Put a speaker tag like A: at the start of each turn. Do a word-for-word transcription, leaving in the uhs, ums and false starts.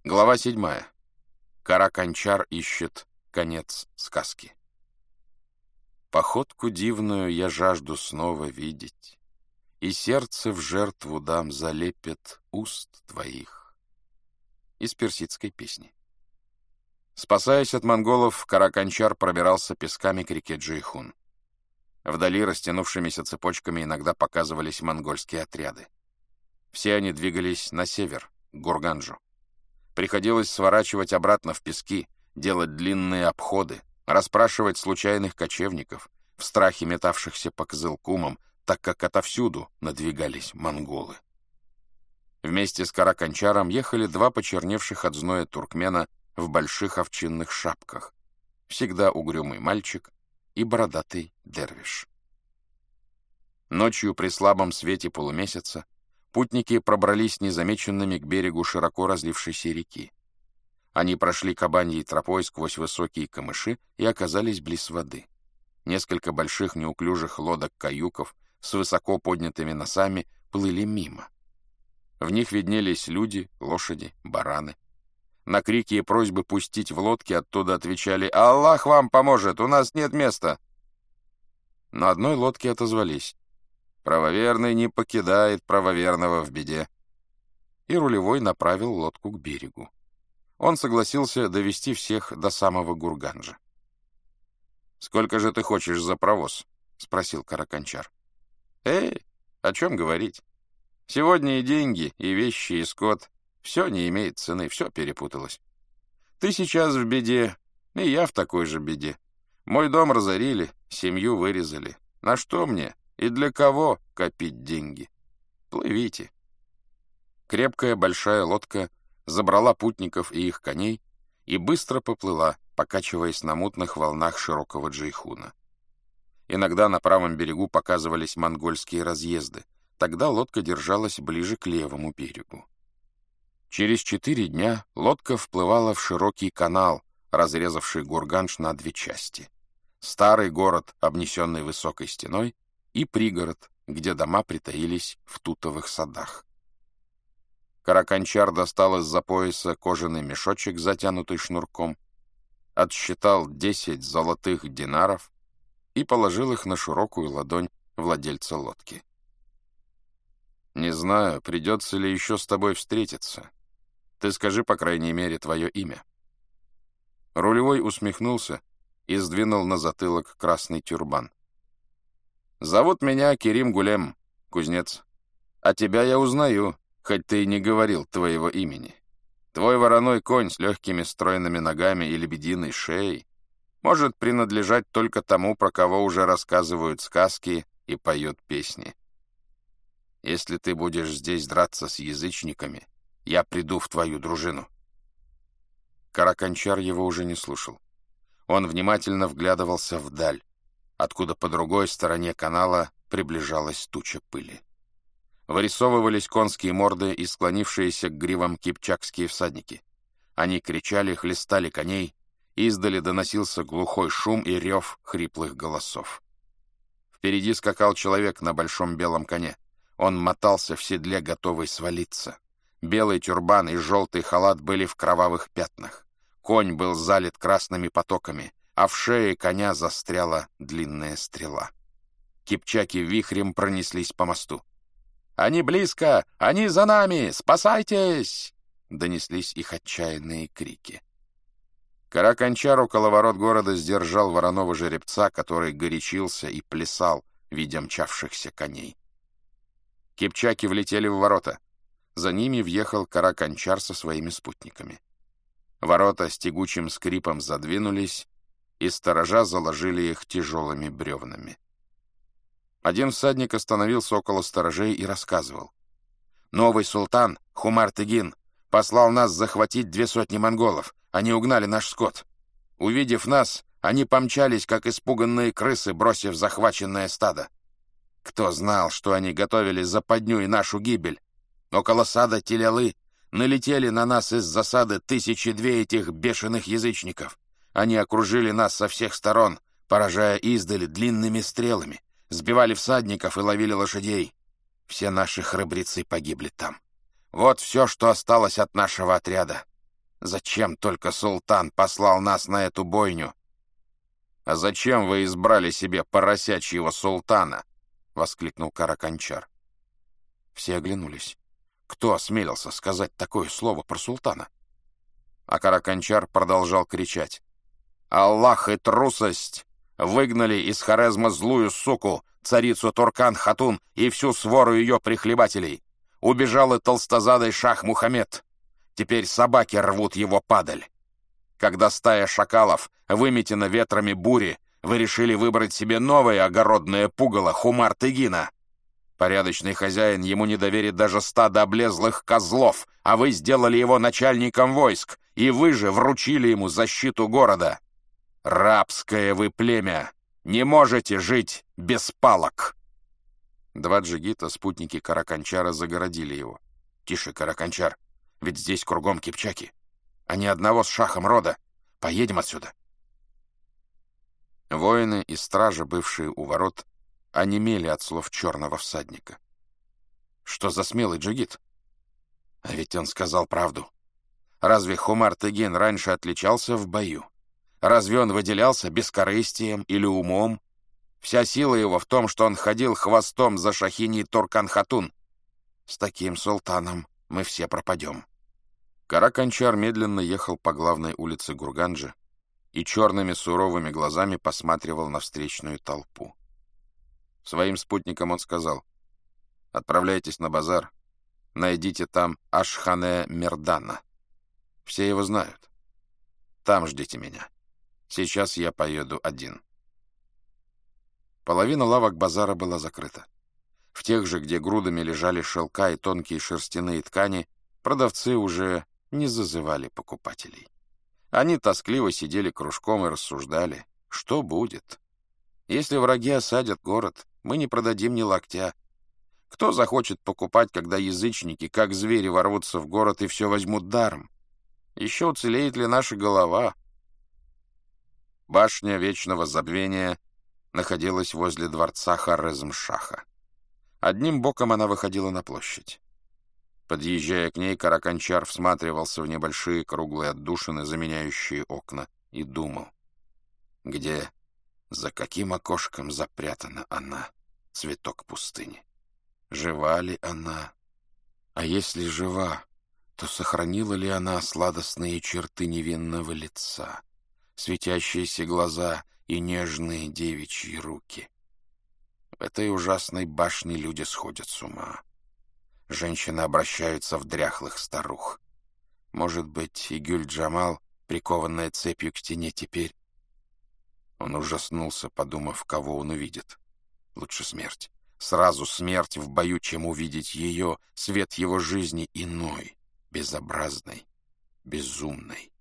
A: Глава седьмая. Караканчар ищет конец сказки. Походку дивную я жажду снова видеть, и сердце в жертву дам залепет уст твоих. Из персидской песни. Спасаясь от монголов, Караканчар пробирался песками к реке Джейхун. Вдали растянувшимися цепочками иногда показывались монгольские отряды. Все они двигались на север, к Гурганджу. Приходилось сворачивать обратно в пески, делать длинные обходы, расспрашивать случайных кочевников, в страхе метавшихся по Кызылкумам, так как отовсюду надвигались монголы. Вместе с Караканчаром ехали два почерневших от зноя туркмена в больших овчинных шапках, всегда угрюмый мальчик и бородатый дервиш. Ночью при слабом свете полумесяца путники пробрались незамеченными к берегу широко разлившейся реки. Они прошли кабаньей тропой сквозь высокие камыши и оказались близ воды. Несколько больших неуклюжих лодок-каюков с высоко поднятыми носами плыли мимо. В них виднелись люди, лошади, бараны. На крики и просьбы пустить в лодки оттуда отвечали: «Аллах вам поможет, у нас нет места!» На одной лодке отозвались: «Правоверный не покидает правоверного в беде». И рулевой направил лодку к берегу. Он согласился довести всех до самого Гурганджа. «Сколько же ты хочешь за провоз?» — спросил Караканчар. «Эй, о чем говорить? Сегодня и деньги, и вещи, и скот. Все не имеет цены, все перепуталось. Ты сейчас в беде, и я в такой же беде. Мой дом разорили, семью вырезали. На что мне и для кого копить деньги? Плывите». Крепкая большая лодка забрала путников и их коней и быстро поплыла, покачиваясь на мутных волнах широкого Джейхуна. Иногда на правом берегу показывались монгольские разъезды, тогда лодка держалась ближе к левому берегу. Через четыре дня лодка вплывала в широкий канал, разрезавший Гургандж на две части. Старый город, обнесенный высокой стеной, и пригород, где дома притаились в тутовых садах. Караканчар достал из-за пояса кожаный мешочек, затянутый шнурком, отсчитал десять золотых динаров и положил их на широкую ладонь владельца лодки. «Не знаю, придется ли еще с тобой встретиться. Ты скажи, по крайней мере, твое имя». Рулевой усмехнулся и сдвинул на затылок красный тюрбан. «Зовут меня Керим Гулем, кузнец. А тебя я узнаю, хоть ты и не говорил твоего имени. Твой вороной конь с легкими стройными ногами и лебединой шеей может принадлежать только тому, про кого уже рассказывают сказки и поют песни. Если ты будешь здесь драться с язычниками, я приду в твою дружину». Караканчар его уже не слушал. Он внимательно вглядывался вдаль, откуда по другой стороне канала приближалась туча пыли. Вырисовывались конские морды и склонившиеся к гривам кипчакские всадники. Они кричали, хлестали коней, издали доносился глухой шум и рев хриплых голосов. Впереди скакал человек на большом белом коне. Он мотался в седле, готовый свалиться. Белый тюрбан и желтый халат были в кровавых пятнах. Конь был залит красными потоками, а в шее коня застряла длинная стрела. Кипчаки вихрем пронеслись по мосту. «Они близко! Они за нами! Спасайтесь!» — донеслись их отчаянные крики. Караканчар около ворот города сдержал вороного жеребца, который горячился и плясал, видя мчавшихся коней. Кипчаки влетели в ворота. За ними въехал Караканчар со своими спутниками. Ворота с тягучим скрипом задвинулись, и сторожа заложили их тяжелыми бревнами. Один всадник остановился около сторожей и рассказывал. «Новый султан, Хумар-Тегин, послал нас захватить две сотни монголов. Они угнали наш скот. Увидев нас, они помчались, как испуганные крысы, бросив захваченное стадо. Кто знал, что они готовили западню и нашу гибель? Около сада Телялы налетели на нас из засады тысячи две этих бешеных язычников. Они окружили нас со всех сторон, поражая издали длинными стрелами, сбивали всадников и ловили лошадей. Все наши храбрецы погибли там. Вот все, что осталось от нашего отряда. Зачем только султан послал нас на эту бойню?» «А зачем вы избрали себе поросячьего султана?» — воскликнул Караканчар. Все оглянулись. Кто осмелился сказать такое слово про султана? А Караканчар продолжал кричать: «Аллах и трусость выгнали из Хорезма злую суку, царицу Туркан-Хатун и всю свору ее прихлебателей. Убежал и толстозадый шах Мухаммед. Теперь собаки рвут его падаль. Когда стая шакалов выметена ветрами бури, вы решили выбрать себе новое огородное пугало Хумар-Тегина. Порядочный хозяин ему не доверит даже стада облезлых козлов, а вы сделали его начальником войск, и вы же вручили ему защиту города. Рабское вы племя! Не можете жить без палок!» Два джигита, спутники Караканчара, загородили его. «Тише, Караканчар, ведь здесь кругом кипчаки, а ни одного с шахом рода. Поедем отсюда!» Воины и стража, бывшие у ворот, онемели от слов черного всадника. Что за смелый джигит? А ведь он сказал правду. Разве Хумар-Тегин раньше отличался в бою? Разве он выделялся бескорыстием или умом? Вся сила его в том, что он ходил хвостом за шахиней Туркан-Хатун. С таким султаном мы все пропадем. Караканчар медленно ехал по главной улице Гурганджи и черными суровыми глазами посматривал на встречную толпу. Своим спутникам он сказал: «Отправляйтесь на базар, найдите там Ашхане Мердана. Все его знают. Там ждите меня. Сейчас я поеду один». Половина лавок базара была закрыта. В тех же, где грудами лежали шелка и тонкие шерстяные ткани, продавцы уже не зазывали покупателей. Они тоскливо сидели кружком и рассуждали, что будет. Если враги осадят город, мы не продадим ни локтя. Кто захочет покупать, когда язычники, как звери, ворвутся в город и все возьмут даром? Еще уцелеет ли наша голова? Башня Вечного Забвения находилась возле дворца Хорезм-Шаха. Одним боком она выходила на площадь. Подъезжая к ней, Караканчар всматривался в небольшие круглые отдушины, заменяющие окна, и думал: где, за каким окошком запрятана она, цветок пустыни? Жива ли она? А если жива, то сохранила ли она сладостные черты невинного лица, светящиеся глаза и нежные девичьи руки? В этой ужасной башне люди сходят с ума. Женщины обращаются в дряхлых старух. Может быть, и Гюль-Джамал, прикованная цепью к стене, теперь... Он ужаснулся, подумав, кого он увидит. Лучше смерть. Сразу смерть в бою, чем увидеть ее, свет его жизни иной, безобразной, безумной.